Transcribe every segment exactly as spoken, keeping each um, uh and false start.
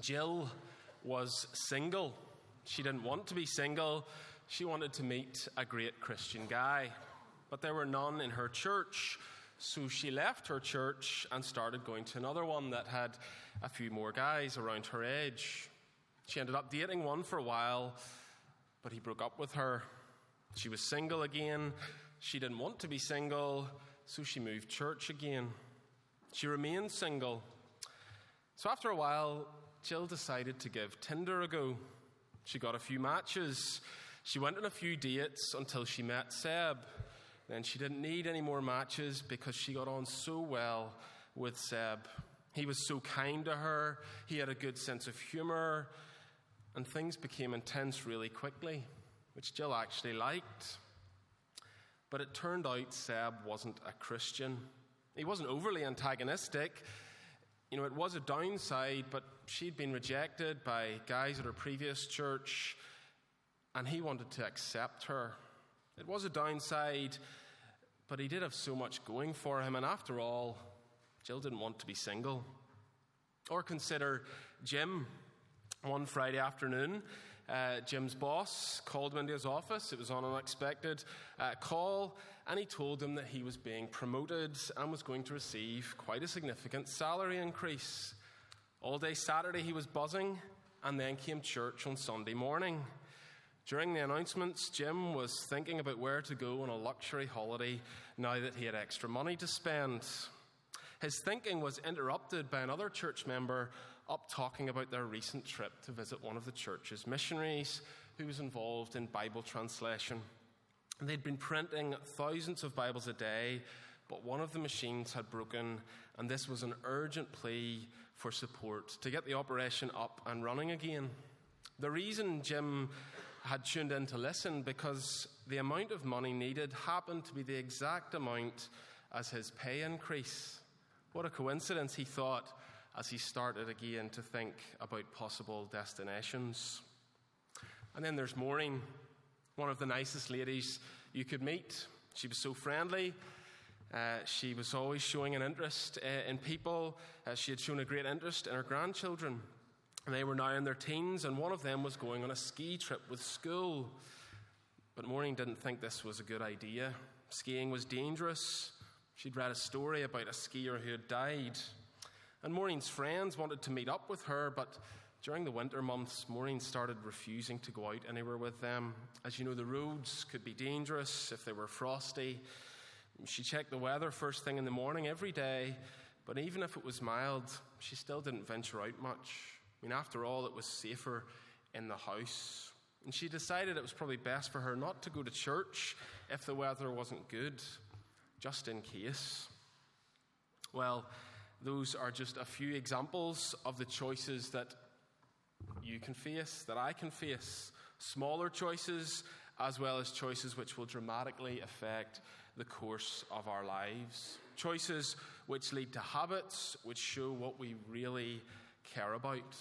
Jill was single. She didn't want to be single. She wanted to meet a great Christian guy. But there were none in her church. So she left her church and started going to another one that had a few more guys around her age. She ended up dating one for a while, but he broke up with her. She was single again. She didn't want to be single, so she moved church again. She remained single. So after a while, Jill decided to give Tinder a go. She got a few matches. She went on a few dates until she met Seb. Then she didn't need any more matches because she got on so well with Seb. He was so kind to her. He had a good sense of humour. And things became intense really quickly, which Jill actually liked. But it turned out Seb wasn't a Christian. He wasn't overly antagonistic. You know, it was a downside, but she'd been rejected by guys at her previous church, and he wanted to accept her. It was a downside, but he did have so much going for him, and after all, Jill didn't want to be single. Or consider Jim. One Friday afternoon, uh, Jim's boss called him into his office. It was on an unexpected uh, call, and he told him that he was being promoted and was going to receive quite a significant salary increase. All day Saturday he was buzzing, and then came church on Sunday morning. During the announcements, Jim was thinking about where to go on a luxury holiday now that he had extra money to spend. His thinking was interrupted by another church member up talking about their recent trip to visit one of the church's missionaries who was involved in Bible translation. And they'd been printing thousands of Bibles a day, but one of the machines had broken, and this was an urgent plea for support to get the operation up and running again. The reason Jim had tuned in to listen because the amount of money needed happened to be the exact amount as his pay increase. What a coincidence, he thought, as he started again to think about possible destinations. And then there's Maureen, one of the nicest ladies you could meet. She was so friendly. Uh, she was always showing an interest uh, in people. Uh, she had shown a great interest in her grandchildren. And they were now in their teens, and one of them was going on a ski trip with school. But Maureen didn't think this was a good idea. Skiing was dangerous. She'd read a story about a skier who had died. And Maureen's friends wanted to meet up with her, but during the winter months, Maureen started refusing to go out anywhere with them. As you know, the roads could be dangerous if they were frosty. She checked the weather first thing in the morning every day, but even if it was mild, she still didn't venture out much. I mean, after all, it was safer in the house. And she decided it was probably best for her not to go to church if the weather wasn't good, just in case. Well, those are just a few examples of the choices that you can face, that I can face. Smaller choices, as well as choices which will dramatically affect the course of our lives. Choices which lead to habits, which show what we really care about.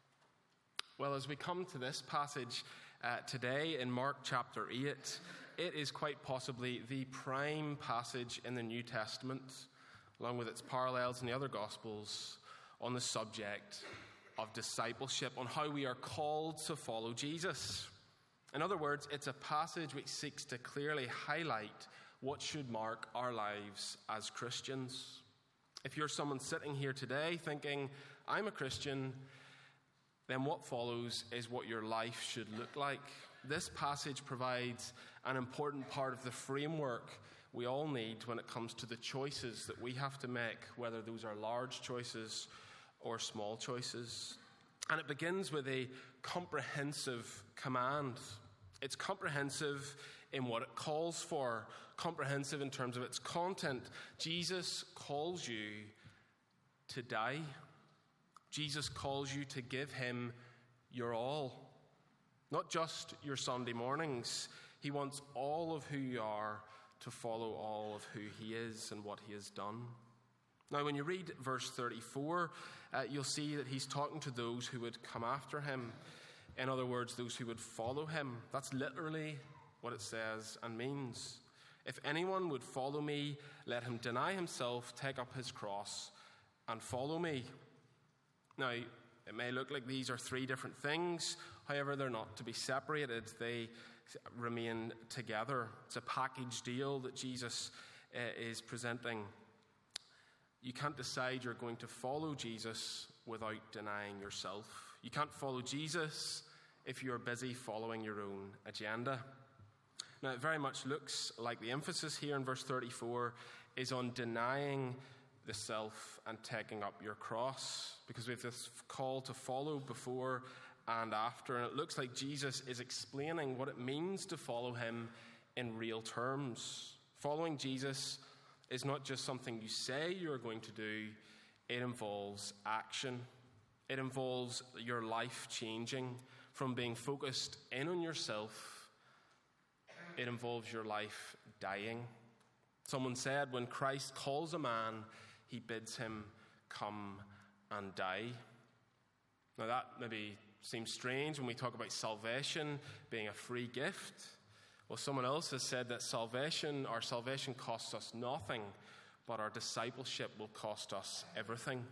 Well, as we come to this passage uh, today in Mark chapter eight, it is quite possibly the prime passage in the New Testament, along with its parallels in the other Gospels, on the subject of discipleship, on how we are called to follow Jesus. In other words, it's a passage which seeks to clearly highlight what should mark our lives as Christians. If you're someone sitting here today thinking, I'm a Christian, then what follows is what your life should look like. This passage provides an important part of the framework we all need when it comes to the choices that we have to make, whether those are large choices or small choices. And it begins with a comprehensive command. It's comprehensive in what it calls for, comprehensive in terms of its content. Jesus calls you to die. Jesus calls you to give him your all. Not just your Sunday mornings. He wants all of who you are to follow all of who he is and what he has done. Now, when you read verse thirty-four, uh, you'll see that he's talking to those who would come after him. In other words, those who would follow him. That's literally what it says and means. If anyone would follow me, let him deny himself, take up his cross, and follow me. Now, It may look like these are three different things. However, they're not to be separated. They remain together. It's a package deal that Jesus uh, is presenting. You can't decide you're going to follow Jesus without denying yourself. You can't follow Jesus if you're busy following your own agenda. Now, it very much looks like the emphasis here in verse thirty-four is on denying the self and taking up your cross, because we have this call to follow before and after, and it looks like Jesus is explaining what it means to follow him in real terms. Following Jesus is not just something you say you're going to do, it involves action. It involves your life changing from being focused in on yourself. It involves your life dying. Someone said, when Christ calls a man, he bids him come and die. Now that maybe seems strange when we talk about salvation being a free gift. Well, someone else has said that salvation, our salvation costs us nothing, but our discipleship will cost us everything.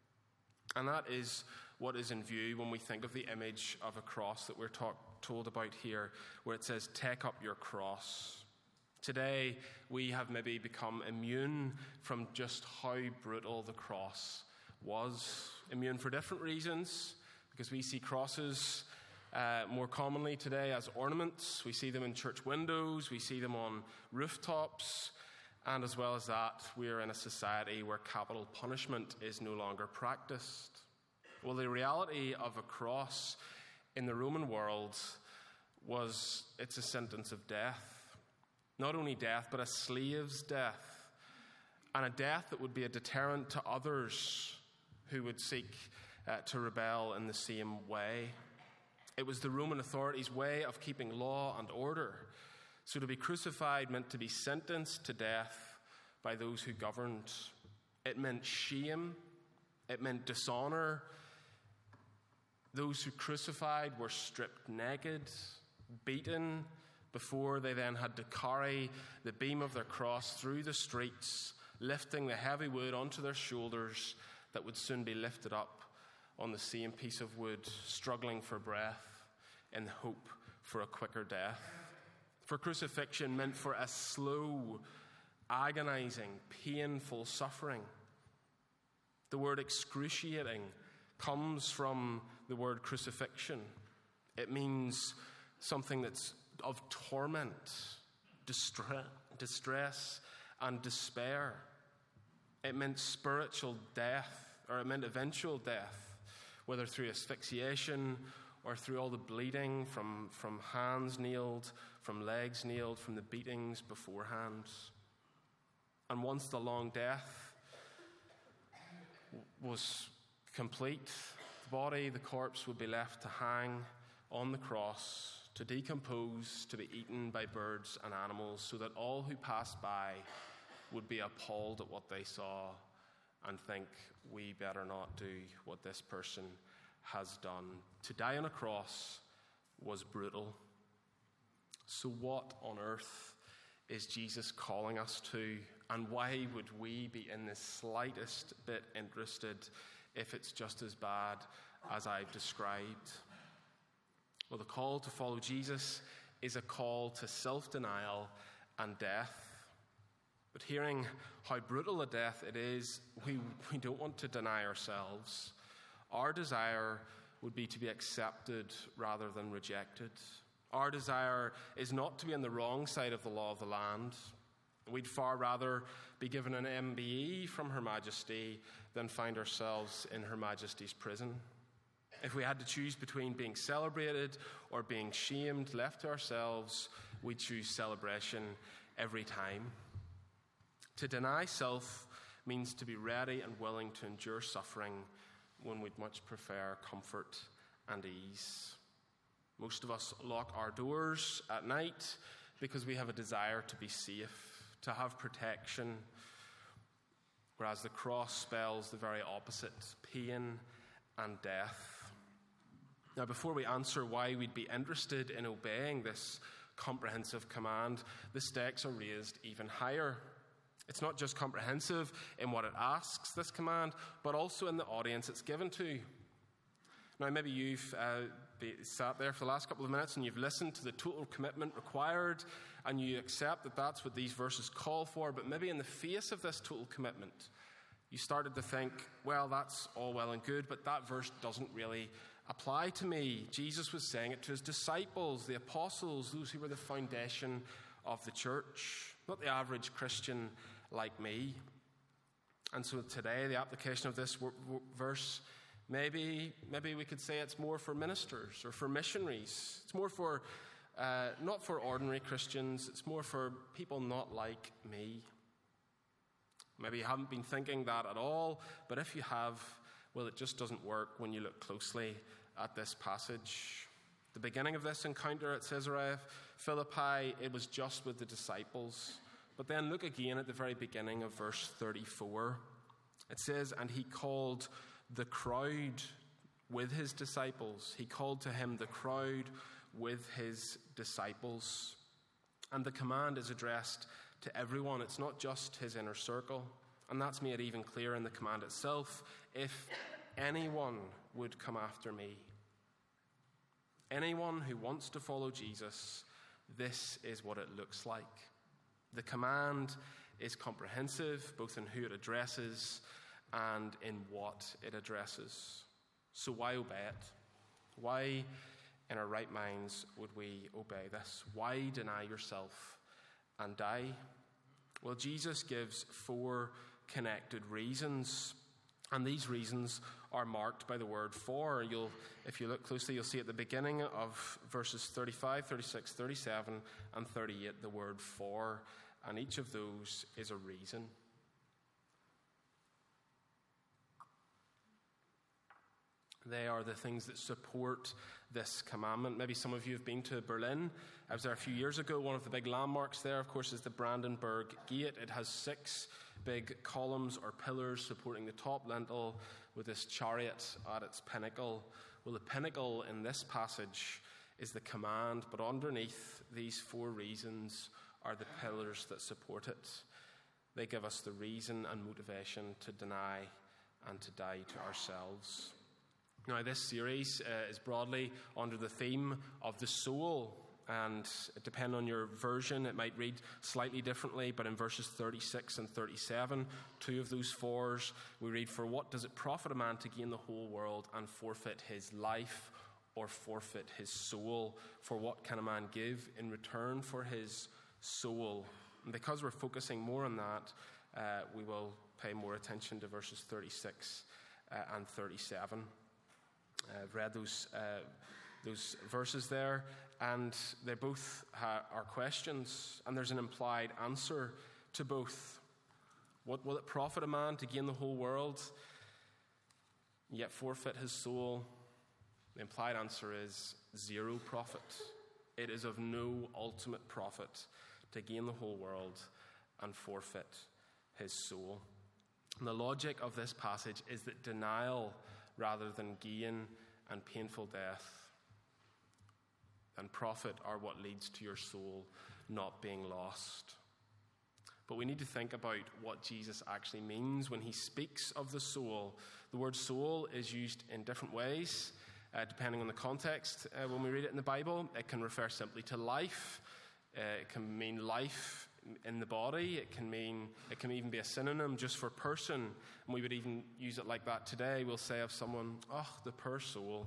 And that is what is in view when we think of the image of a cross that we're talk, told about here, where it says, take up your cross. Today, we have maybe become immune from just how brutal the cross was. Immune for different reasons, because we see crosses uh, more commonly today as ornaments. We see them in church windows, we see them on rooftops, and as well as that, we are in a society where capital punishment is no longer practiced. Well, the reality of a cross in the Roman world was it's a sentence of death. Not only death, but a slave's death, and a death that would be a deterrent to others who would seek uh, to rebel in the same way. It was the Roman authorities' way of keeping law and order. So to be crucified meant to be sentenced to death by those who governed. It meant shame. It meant dishonor. Those who crucified were stripped naked, beaten, before they then had to carry the beam of their cross through the streets, lifting the heavy wood onto their shoulders that would soon be lifted up on the same piece of wood, struggling for breath in hope for a quicker death. For crucifixion meant for a slow, agonizing, painful suffering. The word excruciating comes from the word crucifixion. It means something that's of torment, distress, distress, and despair. It meant spiritual death, or it meant eventual death, whether through asphyxiation or through all the bleeding from, from hands nailed, from legs nailed, from the beatings beforehand. And once the long death was complete, the body, the corpse, would be left to hang on the cross, to decompose, to be eaten by birds and animals, so that all who passed by would be appalled at what they saw and think, we better not do what this person has done. To die on a cross was brutal. So what on earth is Jesus calling us to, and why would we be in the slightest bit interested if it's just as bad as I've described? Well, the call to follow Jesus is a call to self-denial and death. But hearing how brutal a death it is, we, we don't want to deny ourselves. Our desire would be to be accepted rather than rejected. Our desire is not to be on the wrong side of the law of the land. We'd far rather be given an M B E from Her Majesty than find ourselves in Her Majesty's prison. If we had to choose between being celebrated or being shamed, left to ourselves, we'd choose celebration every time. To deny self means to be ready and willing to endure suffering when we'd much prefer comfort and ease. Most of us lock our doors at night because we have a desire to be safe, to have protection, whereas the cross spells the very opposite, pain and death. Now, before we answer why we'd be interested in obeying this comprehensive command, the stakes are raised even higher. It's not just comprehensive in what it asks, this command, but also in the audience it's given to. Now, maybe you've uh, be, sat there for the last couple of minutes and you've listened to the total commitment required, and you accept that that's what these verses call for, but maybe in the face of this total commitment, you started to think, well, that's all well and good, but that verse doesn't really apply to me. Jesus was saying it to his disciples, the apostles, those who were the foundation of the church, not the average Christian like me. And so today, the application of this w- w- verse, maybe maybe we could say it's more for ministers or for missionaries. It's more for, uh, not for ordinary Christians. It's more for people not like me. Maybe you haven't been thinking that at all, but if you have, well, it just doesn't work when you look closely at this passage. The beginning of this encounter at Caesarea Philippi, it was just with the disciples. But then look again at the very beginning of verse thirty-four. It says, and he called the crowd with his disciples. He called to him the crowd with his disciples. And the command is addressed to everyone. It's not just his inner circle. And that's made even clearer in the command itself. If anyone would come after me, anyone who wants to follow Jesus, this is what it looks like. The command is comprehensive, both in who it addresses and in what it addresses. So why obey it? Why, in our right minds, would we obey this? Why deny yourself and die? Well, Jesus gives four connected reasons, and these reasons are marked by the word for. You'll, if you look closely, you'll see at the beginning of verses thirty-five, thirty-six, thirty-seven, and thirty-eight the word for, and each of those is a reason. They are the things that support this commandment. Maybe some of you have been to Berlin. I was there a few years ago. One of the big landmarks there, of course, is the Brandenburg Gate. It has six big columns or pillars supporting the top lintel with this chariot at its pinnacle. Well, the pinnacle in this passage is the command, but underneath these four reasons are the pillars that support it. They give us the reason and motivation to deny and to die to ourselves. Now, this series uh, is broadly under the theme of the soul, and depending on your version, it might read slightly differently, but in verses thirty-six and thirty-seven, two of those fours, we read, for what does it profit a man to gain the whole world and forfeit his life or forfeit his soul? For what can a man give in return for his soul? And because we're focusing more on that, uh, we will pay more attention to verses thirty-six uh, and thirty-seven. Uh, I've read those uh, those verses there, and they both ha- are questions, and there's an implied answer to both. What will it profit a man to gain the whole world, yet forfeit his soul? The implied answer is zero profit. It is of no ultimate profit to gain the whole world and forfeit his soul. And the logic of this passage is that denial rather than gain and painful death and profit are what leads to your soul not being lost. But we need to think about what Jesus actually means when he speaks of the soul. The word soul is used in different ways, uh, depending on the context. Uh, when we read it in the Bible, it can refer simply to life. Uh, it can mean life in the body. It can mean, it can even be a synonym just for person. And we would even use it like that today. We'll say of someone, oh, the poor soul.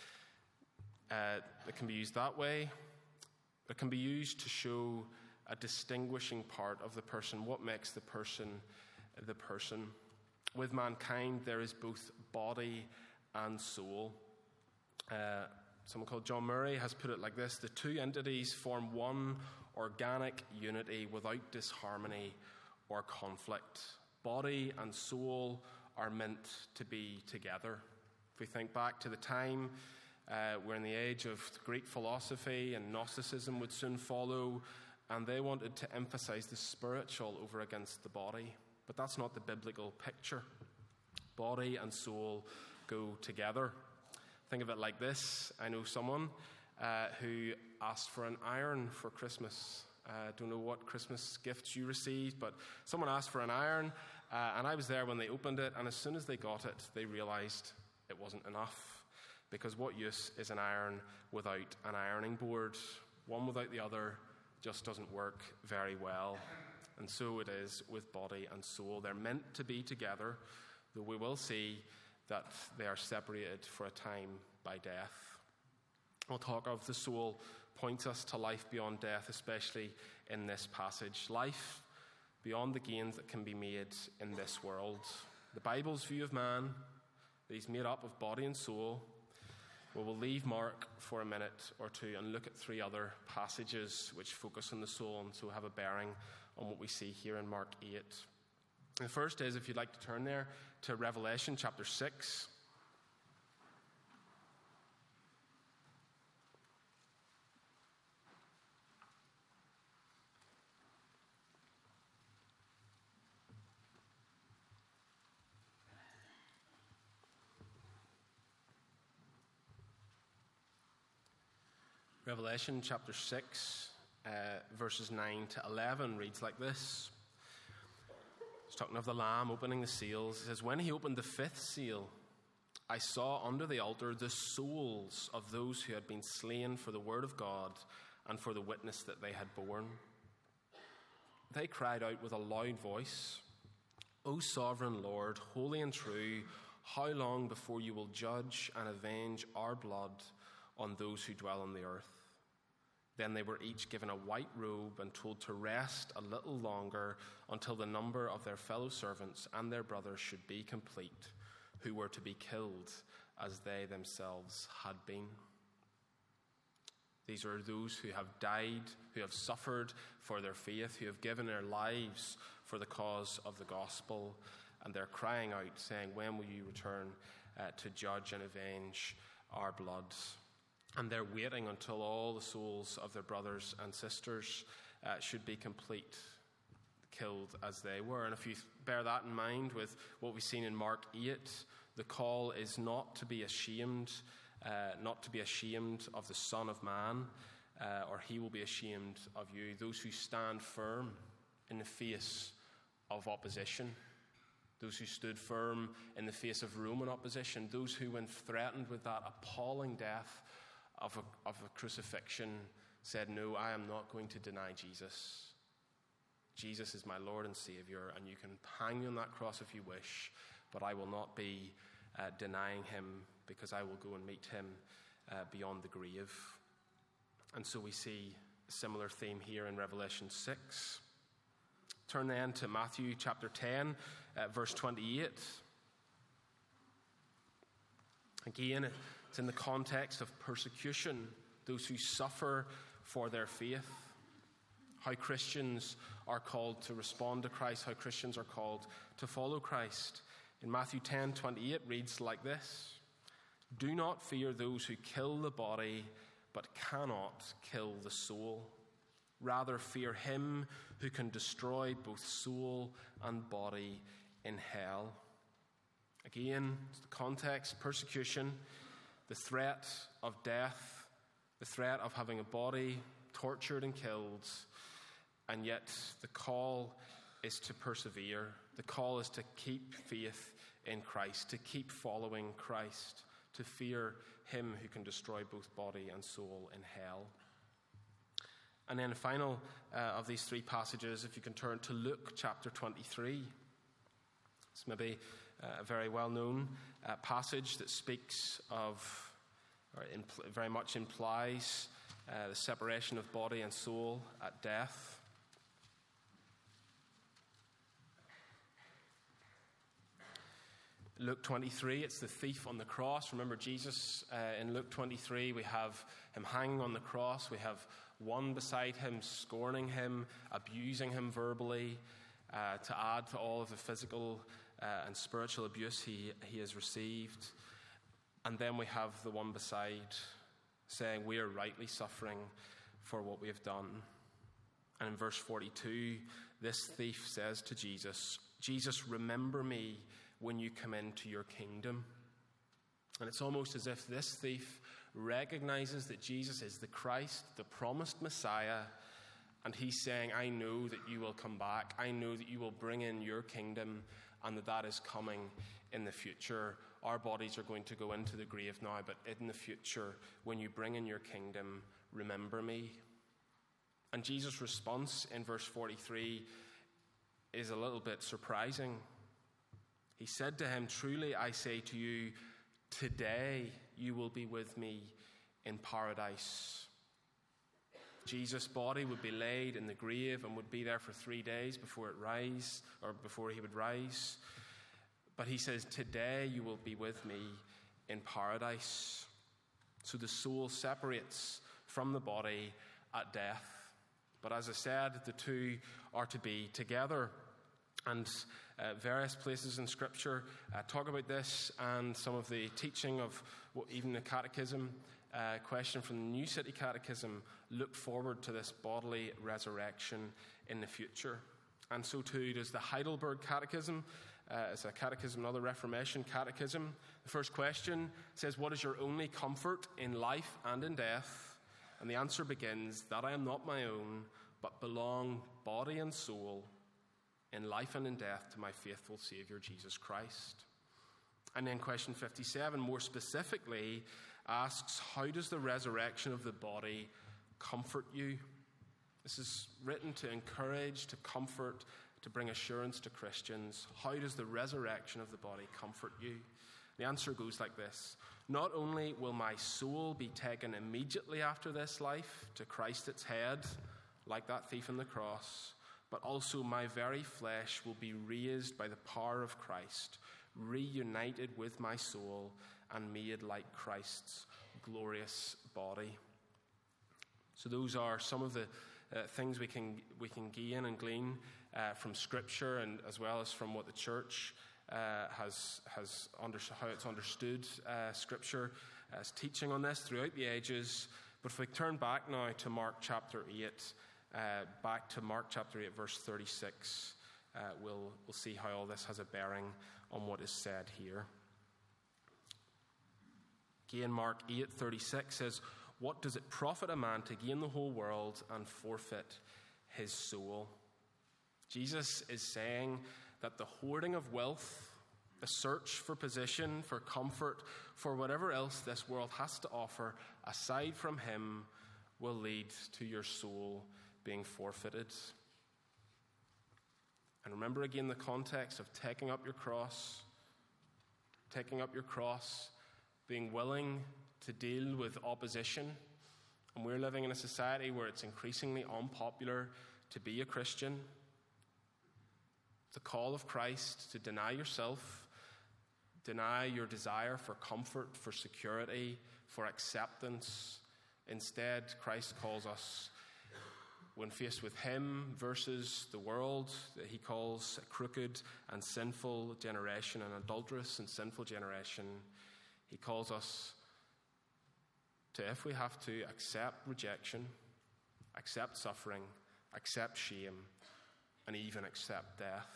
Uh, it can be used that way. It can be used to show a distinguishing part of the person, what makes the person the person. With mankind, there is both body and soul. Uh, someone called John Murray has put it like this: the two entities form one organic unity without disharmony or conflict. Body and soul are meant to be together. If we think back to the time uh, we're in the age of Greek philosophy, and Gnosticism would soon follow, and they wanted to emphasize the spiritual over against the body. But that's not the biblical picture. Body and soul go together. Think of it like this. I know someone uh, who asked for an iron for Christmas. I uh, don't know what Christmas gifts you received, but someone asked for an iron, uh, and I was there when they opened it, and as soon as they got it, they realized it wasn't enough. Because what use is an iron without an ironing board? One without the other just doesn't work very well. And so it is with body and soul. They're meant to be together, though we will see that they are separated for a time by death. We'll talk of the soul points us to life beyond death, especially in this passage. Life beyond the gains that can be made in this world. The Bible's view of man, that he's made up of body and soul. We will leave Mark for a minute or two and look at three other passages which focus on the soul and so have a bearing on what we see here in Mark eight. The first is, if you'd like to turn there, to Revelation chapter six. Revelation chapter six, uh, verses nine to eleven reads like this. It's talking of the Lamb opening the seals. It says, "When he opened the fifth seal, I saw under the altar the souls of those who had been slain for the word of God and for the witness that they had borne. They cried out with a loud voice, 'O sovereign Lord, holy and true, how long before you will judge and avenge our blood on those who dwell on the earth?' Then they were each given a white robe and told to rest a little longer until the number of their fellow servants and their brothers should be complete, who were to be killed as they themselves had been." These are those who have died, who have suffered for their faith, who have given their lives for the cause of the gospel, and they're crying out, saying, "When will you return uh, to judge and avenge our blood?" And they're waiting until all the souls of their brothers and sisters uh, should be complete, killed as they were. And if you bear that in mind with what we've seen in Mark eight, the call is not to be ashamed, uh, not to be ashamed of the Son of Man, uh, or he will be ashamed of you. Those who stand firm in the face of opposition, those who stood firm in the face of Roman opposition, those who, when threatened with that appalling death Of a, of a crucifixion, said, "No, I am not going to deny Jesus. Jesus is my Lord and Savior, and you can hang me on that cross if you wish, but I will not be uh, denying him, because I will go and meet him uh, beyond the grave." And so we see a similar theme here in Revelation six. Turn then to Matthew chapter ten, uh, verse twenty-eight. Again, it's in the context of persecution, those who suffer for their faith, how Christians are called to respond to Christ, how Christians are called to follow Christ. In Matthew ten twenty-eight reads like this: "Do not fear those who kill the body, but cannot kill the soul. Rather fear him who can destroy both soul and body in hell." Again, it's the context, persecution, the threat of death, the threat of having a body tortured and killed, and yet the call is to persevere. The call is to keep faith in Christ, to keep following Christ, to fear him who can destroy both body and soul in hell. And then the final uh, of these three passages, if you can turn to Luke chapter twenty-three. It's maybe a very well-known uh, passage that speaks of, or impl- very much implies, uh, the separation of body and soul at death. Luke twenty-three, it's the thief on the cross. Remember Jesus uh, in Luke twenty-three, we have him hanging on the cross. We have one beside him scorning him, abusing him verbally, uh, to add to all of the physical Uh, and spiritual abuse he, he has received. And then we have the one beside saying, "We are rightly suffering for what we have done." And in verse forty-two, this thief says to Jesus, "Jesus, remember me when you come into your kingdom." And it's almost as if this thief recognizes that Jesus is the Christ, the promised Messiah, and he's saying, "I know that you will come back. I know that you will bring in your kingdom, and that that is coming in the future our bodies are going to go into the grave now, but in the future, when you bring in your kingdom, remember me. And Jesus' response in verse forty-three is a little bit surprising. He said to him, "Truly I say to you, today you will be with me in paradise." Jesus' body would be laid in the grave and would be there for three days before it rise, or before he would rise. But he says, "Today you will be with me in paradise." So the soul separates from the body at death. But as I said, the two are to be together. And uh, various places in Scripture uh, talk about this, and some of the teaching of well, even the Catechism, uh, question from the New City Catechism, look forward to this bodily resurrection in the future. And so too does the Heidelberg Catechism. Uh, it's a catechism, another Reformation catechism. The first question says, "What is your only comfort in life and in death?" And the answer begins, "That I am not my own, but belong body and soul in life and in death to my faithful Saviour, Jesus Christ." And then question fifty-seven, more specifically, asks, "How does the resurrection of the body comfort you?" This is written to encourage, to comfort, to bring assurance to Christians. How does the resurrection of the body comfort you? The answer goes like this: "Not only will my soul be taken immediately after this life to Christ its head, like that thief on the cross, but also my very flesh will be raised by the power of Christ, reunited with my soul, and made like Christ's glorious body." So those are some of the uh, things we can we can gain and glean uh, from Scripture, and as well as from what the church uh, has has under, how it's understood uh, Scripture as teaching on this throughout the ages. But if we turn back now to Mark chapter eight, uh, back to Mark chapter eight, verse thirty-six, uh, we'll we'll see how all this has a bearing on what is said here. Again, Mark eight thirty-six says, "What does it profit a man to gain the whole world and forfeit his soul?" Jesus is saying that the hoarding of wealth, the search for position, for comfort, for whatever else this world has to offer aside from him, will lead to your soul being forfeited. And remember again the context of taking up your cross, taking up your cross, being willing to deal with opposition. And we're living in a society where it's increasingly unpopular to be a Christian. The call of Christ to deny yourself, deny your desire for comfort, for security, for acceptance. Instead, Christ calls us, when faced with him versus the world that he calls a crooked and sinful generation, an adulterous and sinful generation, he calls us to, if we have to, accept rejection, accept suffering, accept shame, and even accept death.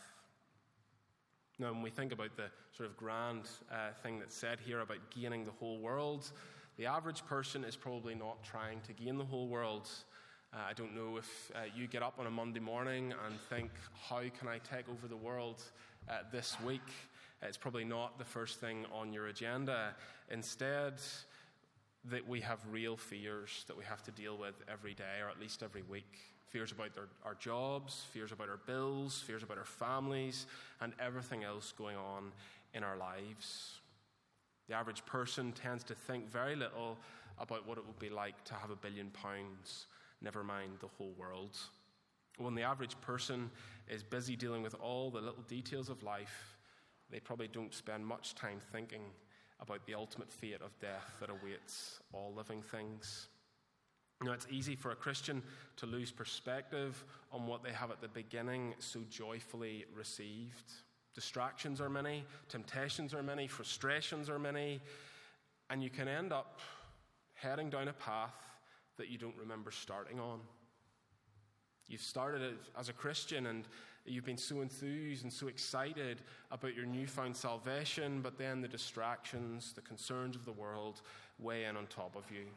Now, when we think about the sort of grand uh, thing that's said here about gaining the whole world, the average person is probably not trying to gain the whole world. Uh, I don't know if uh, you get up on a Monday morning and think, how can I take over the world uh, this week? It's probably not the first thing on your agenda. Instead, that we have real fears that we have to deal with every day, or at least every week. Fears about our, our jobs, fears about our bills, fears about our families, and everything else going on in our lives. The average person tends to think very little about what it would be like to have a billion pounds, never mind the whole world. When the average person is busy dealing with all the little details of life, they probably don't spend much time thinking about the ultimate fate of death that awaits all living things. Now, it's easy for a Christian to lose perspective on what they have at the beginning so joyfully received. Distractions are many, temptations are many, frustrations are many, and you can end up heading down a path that you don't remember starting on. You've started as a Christian and you've been so enthused and so excited about your newfound salvation, but then the distractions, the concerns of the world weigh in on top of you.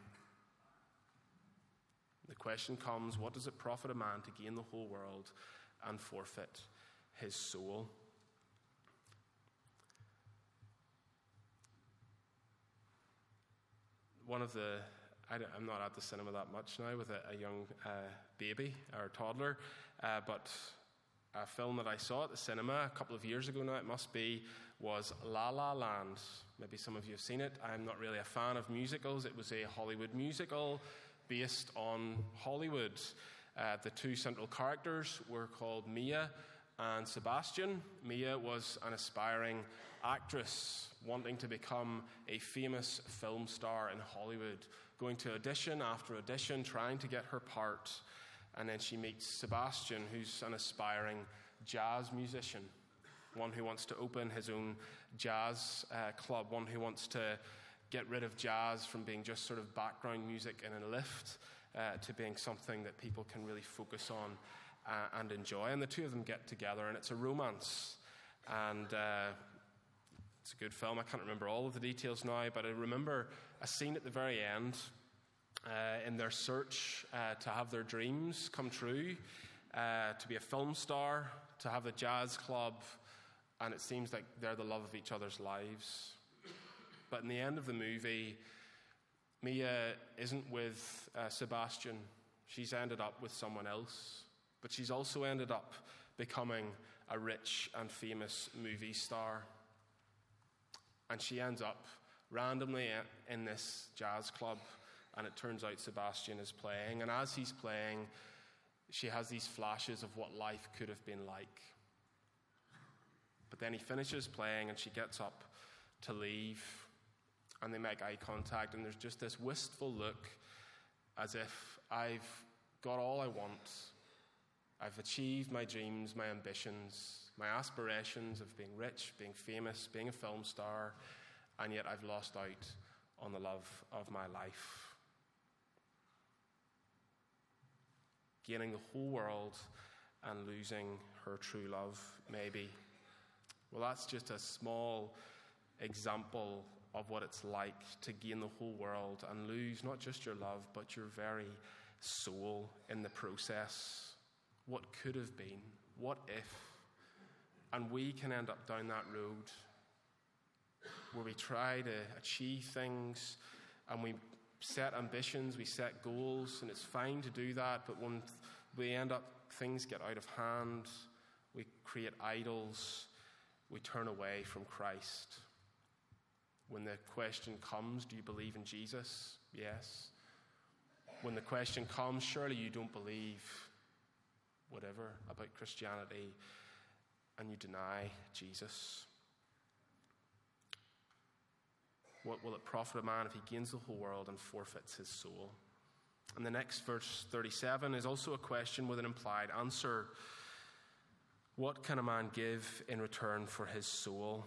The question comes, what does it profit a man to gain the whole world and forfeit his soul? one of the, I am not at the cinema that much now with a, a young uh, baby or toddler, uh, but a film that I saw at the cinema a couple of years ago now, it must be, was La La Land. Maybe some of you have seen it. I'm not really a fan of musicals. It was a Hollywood musical based on Hollywood. Uh, the two central characters were called Mia and Sebastian. Mia was an aspiring actress wanting to become a famous film star in Hollywood, going to audition after audition, trying to get her part. And then she meets Sebastian, who's an aspiring jazz musician, one who wants to open his own jazz uh, club, one who wants to get rid of jazz from being just sort of background music in a lift uh, to being something that people can really focus on uh, and enjoy. And the two of them get together, and it's a romance. And uh, it's a good film. I can't remember all of the details now, but I remember a scene at the very end uh, in their search uh, to have their dreams come true, uh, to be a film star, to have a jazz club, and it seems like they're the love of each other's lives. But in the end of the movie, Mia isn't with uh, Sebastian. She's ended up with someone else. But she's also ended up becoming a rich and famous movie star. And she ends up randomly in this jazz club, and it turns out Sebastian is playing. And as he's playing, she has these flashes of what life could have been like. But then he finishes playing, and she gets up to leave, and they make eye contact, and there's just this wistful look as if I've got all I want. I've achieved my dreams, my ambitions, my aspirations of being rich, being famous, being a film star, and yet I've lost out on the love of my life. Gaining the whole world and losing her true love, maybe. Well, that's just a small example of what it's like to gain the whole world and lose not just your love, but your very soul in the process. What could have been? What if? And we can end up down that road where we try to achieve things and we set ambitions, we set goals, and it's fine to do that, but when we end up, things get out of hand, we create idols, we turn away from Christ. When the question comes, do you believe in Jesus? Yes. When the question comes, surely you don't believe whatever about Christianity, and you deny Jesus. What will it profit a man if he gains the whole world and forfeits his soul? And the next verse thirty-seven is also a question with an implied answer. What can a man give in return for his soul?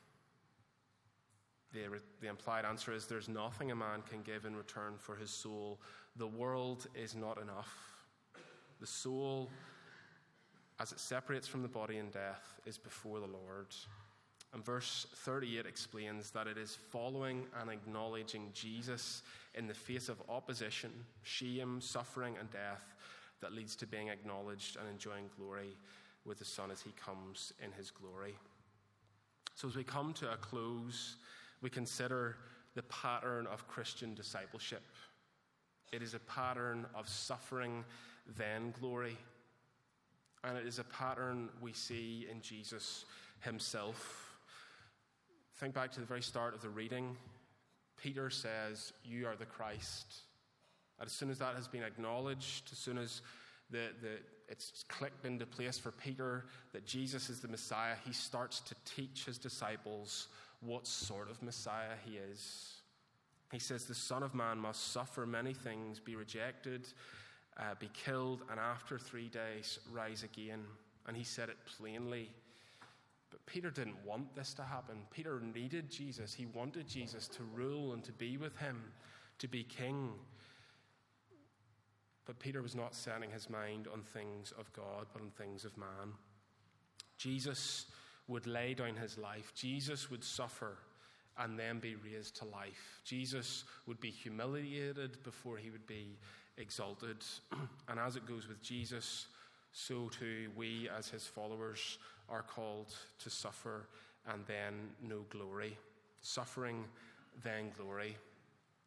The, the implied answer is there's nothing a man can give in return for his soul. The world is not enough. The soul, as it separates from the body in death, is before the Lord. And verse thirty-eight explains that it is following and acknowledging Jesus in the face of opposition, shame, suffering, and death that leads to being acknowledged and enjoying glory with the Son as he comes in his glory. So as we come to a close, we consider the pattern of Christian discipleship. It is a pattern of suffering, then glory. And it is a pattern we see in Jesus himself. Think back to the very start of the reading. Peter says, "You are the Christ." And as soon as that has been acknowledged, as soon as the, the, it's clicked into place for Peter that Jesus is the Messiah, he starts to teach his disciples what sort of Messiah he is. He says, "The Son of Man must suffer many things, be rejected, uh, be killed, and after three days rise again." And he said it plainly. But Peter didn't want this to happen. Peter needed Jesus. He wanted Jesus to rule and to be with him, to be king. But Peter was not setting his mind on things of God, but on things of man. Jesus would lay down his life. Jesus would suffer and then be raised to life. Jesus would be humiliated before he would be exalted. And as it goes with Jesus, so too we as his followers are called to suffer and then know glory. Suffering, then glory.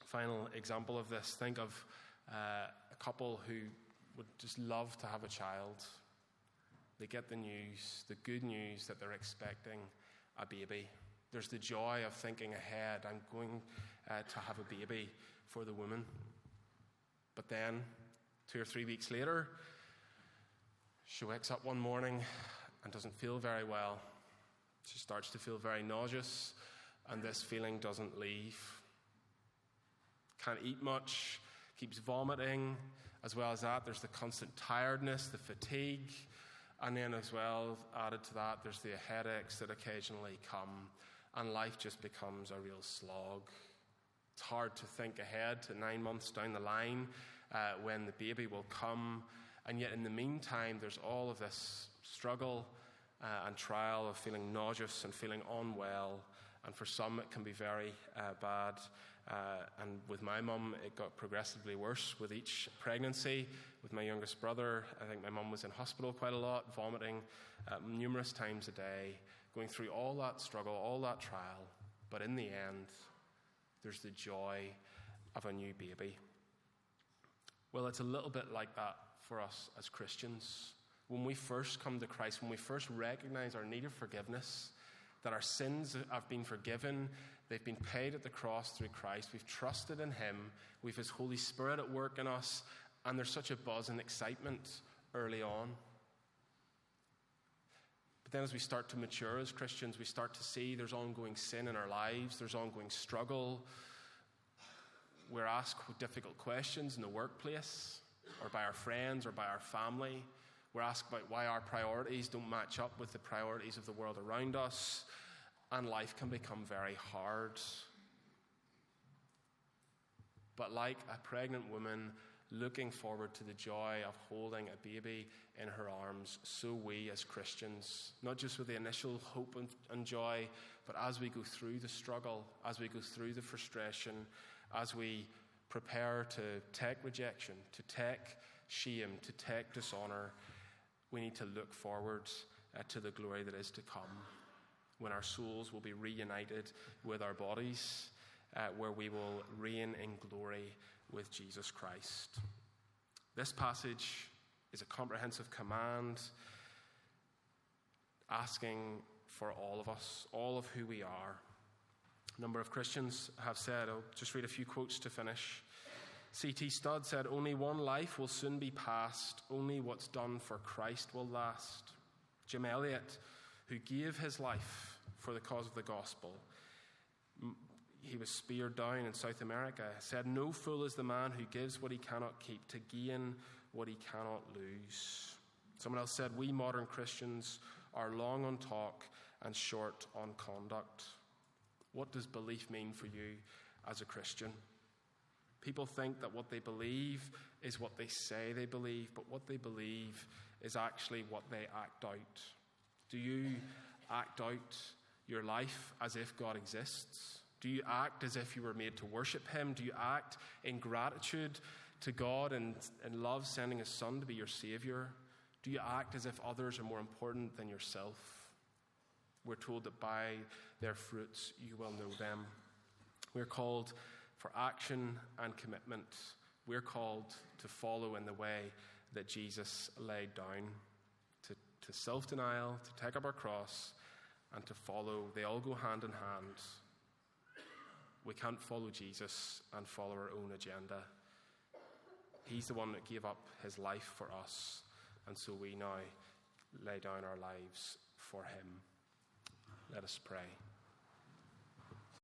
final example of this. Think of uh, a couple who would just love to have a child. They get the news, the good news that they're expecting a baby. There's the joy of thinking ahead. I'm going uh, to have a baby for the woman. But then, two or three weeks later, she wakes up one morning and doesn't feel very well. She starts to feel very nauseous, and this feeling doesn't leave. Can't eat much, keeps vomiting. As well as that, there's the constant tiredness, the fatigue. And then as well, added to that, there's the headaches that occasionally come. And life just becomes a real slog. It's hard to think ahead to nine months down the line uh, when the baby will come. And yet in the meantime, there's all of this struggle uh, and trial of feeling nauseous and feeling unwell. And for some, it can be very uh, bad. Uh, and with my mum, it got progressively worse with each pregnancy. With my youngest brother, I think my mum was in hospital quite a lot, vomiting uh, numerous times a day, going through all that struggle, all that trial. But in the end, there's the joy of a new baby. Well, it's a little bit like that for us as Christians. When we first come to Christ, when we first recognize our need of forgiveness, that our sins have been forgiven, they've been paid at the cross through Christ, we've trusted in Him, we've His Holy Spirit at work in us, and there's such a buzz and excitement early on. But then as we start to mature as Christians, we start to see there's ongoing sin in our lives, there's ongoing struggle. We're asked difficult questions in the workplace, or by our friends, or by our family. We're asked about why our priorities don't match up with the priorities of the world around us, and life can become very hard. But like a pregnant woman looking forward to the joy of holding a baby in her arms, so we as Christians, not just with the initial hope and, and joy, but as we go through the struggle, as we go through the frustration, as we prepare to take rejection, to take shame, to take dishonor, we need to look forward uh, to the glory that is to come, when our souls will be reunited with our bodies, uh, where we will reign in glory with Jesus Christ. This passage is a comprehensive command asking for all of us, all of who we are. A number of Christians have said, I'll just read a few quotes to finish. C T Studd said, "Only one life will soon be past. Only what's done for Christ will last." Jim Elliot, who gave his life for the cause of the gospel, he was speared down in South America, said, "No fool is the man who gives what he cannot keep to gain what he cannot lose." Someone else said, "We modern Christians are long on talk and short on conduct." What does belief mean for you as a Christian? People think that what they believe is what they say they believe, but what they believe is actually what they act out. Do you act out your life as if God exists? Do you act as if you were made to worship Him? Do you act in gratitude to God and in love, sending His Son to be your Savior? Do you act as if others are more important than yourself? We're told that by their fruits you will know them. We're called for action and commitment. We're called to follow in the way that Jesus laid down, to, to self-denial, to take up our cross, and to follow. They all go hand in hand. We can't follow Jesus and follow our own agenda. He's the one that gave up His life for us, and so we now lay down our lives for Him. Let us pray.